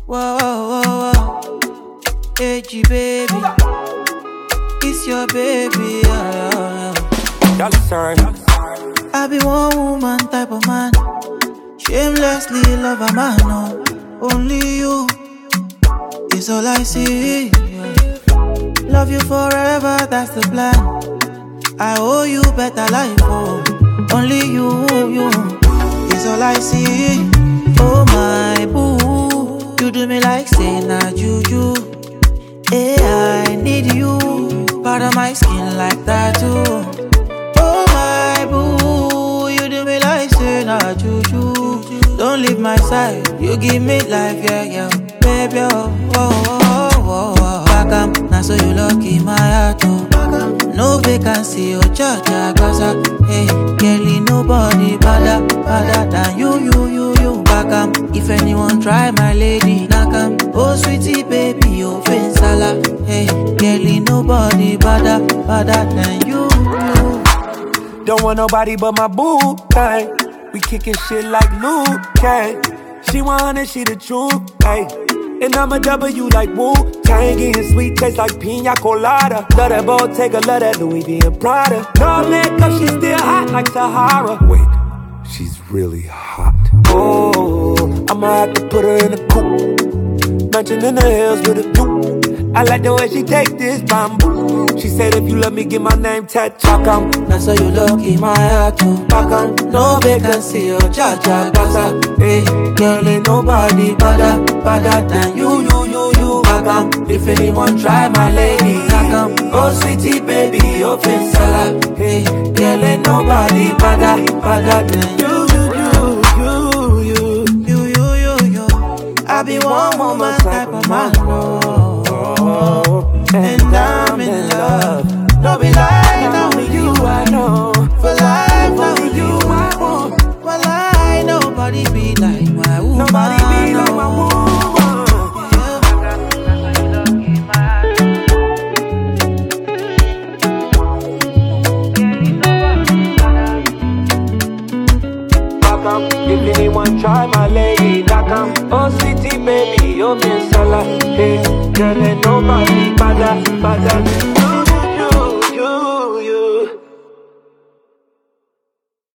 Whoa, whoa, whoa, whoa. AG baby, it's your baby. Yes, sir. I be one woman type of man. Shamelessly love a man, no. Only you is all I see. Love you forever, that's the plan. I owe you better life, oh. Only you is all I see. Oh my boo, you do me like say na juju. Hey, I need you, part of my skin like that too. Oh my boo, you do me like say na juju. Don't leave my side, you give me life, yeah, yeah. Baby, oh, oh, oh, oh, oh. Back now so you lucky my heart, oh. No vacancy, oh, cha-cha, gaza. Hey, girlie, nobody better than you. Back if anyone try my lady, knock 'em. Oh, sweetie, baby, oh, sala. Hey, girlie, nobody better than you. Don't want nobody but my boo, hey. We kicking shit like Luke, hey. She 100, she the truth, hey. And I'm a W like Wu-Tang, getting sweet taste like pina colada. Love that Bottega, love that Louis V and Prada. No makeup, she's still hot like Sahara. Wait, she's really hot. Oh, I'ma have to put her in a coupe, mansion in the hills with a coupe. I like the way she take this bamboo. She said if you love me, get my name tattooed. Now so you lucky my heart too. No vacancy, oh, cha-cha, gaza. Hey, girl, ain't nobody better than you. If anyone try my lady, oh, sweetie, baby, oh, sala. Hey, girl, ain't nobody better than you. I be one woman type of man, and I'm in love. Don't be lying, only you I know. For life, only you I want. Well, I nobody be like my woman. Nobody be like my woman. If anyone try my lady, knock 'em. Oh, city baby, you've been sala. Hey, girl, ain't nobody better.